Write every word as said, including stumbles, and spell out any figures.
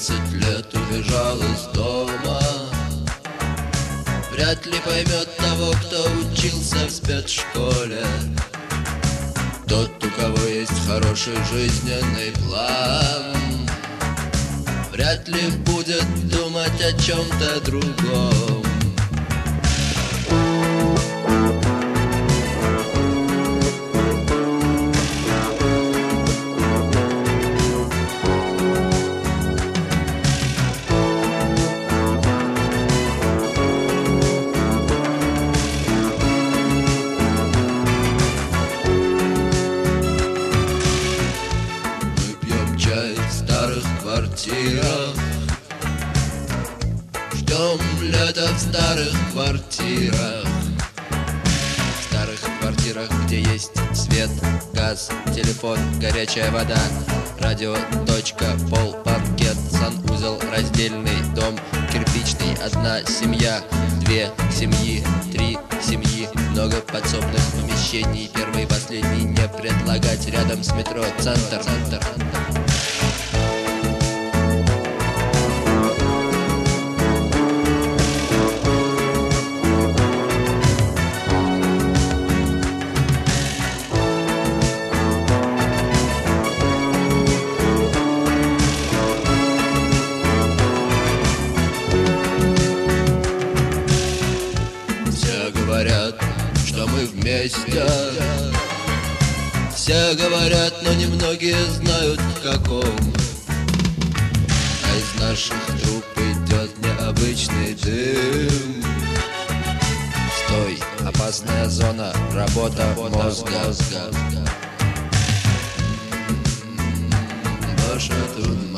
тринадцать лет убежал из дома. Вряд ли поймет того, кто учился в спецшколе. Тот, у кого есть хороший жизненный план, вряд ли будет думать о чем-то другом. Ждем лета в старых квартирах. В старых квартирах, где есть свет, газ, телефон, горячая вода, радио, точка, пол, паркет, санузел, раздельный дом, кирпичный, одна семья, две семьи, три семьи, много подсобных помещений, первый и последний не предлагать, рядом с метро, центр, центр. Говорят, что мы вместе. Все говорят, но немногие знают в каком. А из наших труб идет необычный дым. Стой, опасная зона, работа мозга. Ваша трудность.